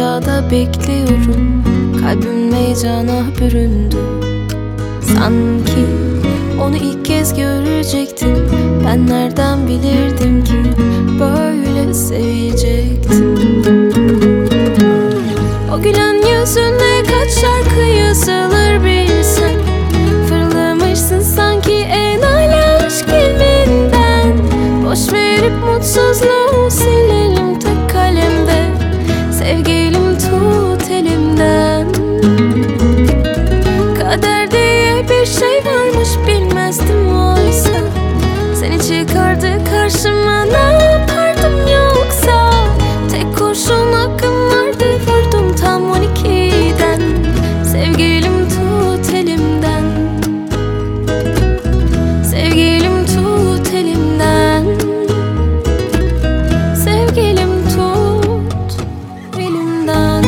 Aşağıda bekliyorum, kalbim heyecana büründü. Sanki onu ilk kez görecektim. Ben nereden bilirdim ki böyle sevecektim. O gülen yüzüne kaç şarkı yazılır bilsen. Fırlamışsın sanki en âlâ aşk ilminden. Boş verip mutsuzluğu silelim tek kalemde. Sevgilim tut elimden. Kader diye bir şey varmış bilmezdim oysa. Seni çıkardı karşıma, ne yapardım yoksa. Tek kurşun hakkım vardı, vurdum tam 12'den. Sevgilim tut elimden. Sevgilim tut elimden. Sevgilim tut elimden.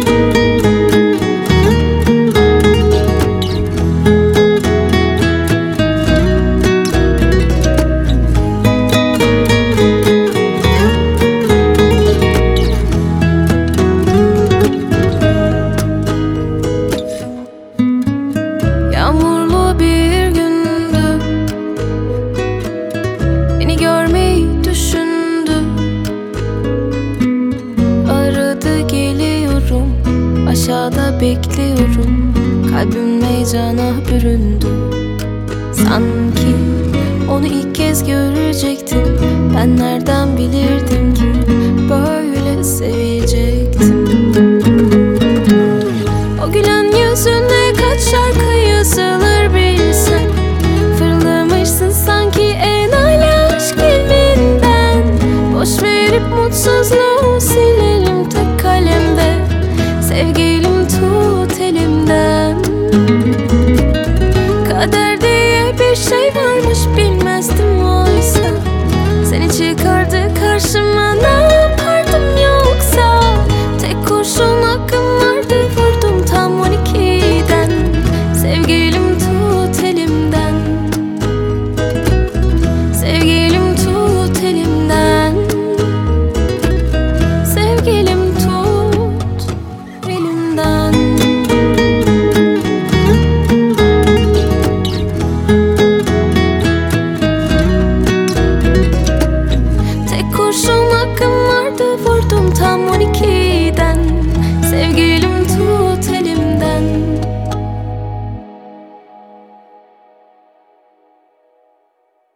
Yağmurlu bir gündü, beni görmeyi düşündü. Aradı geliyorum, aşağıda bekliyorum. Kalbim heyecana büründü. Sanki onu ilk kez görecektim. Ben nereden bilirdim ki böyle sevecektim. O gülen yüzüne kaç şarkı yazılır bilsen. Fırlamışsın sanki en âlâ aşk ilminden. Boş verip mutsuzluğu silelim tek kalemde. Sevgilim tut elimden. Kader diye bir şey varmış bilmezdim oysa. Seni çıkardı karşıma, ne yapardım yoksa. Tek kurşun hakkım vardı, vurdum tam 12'den. Sevgilim tut elimden. Sevgilim tut elimden. Sevgilim tut elimden. Tek kurşun hakkım vardı, vurdum tam 12'den.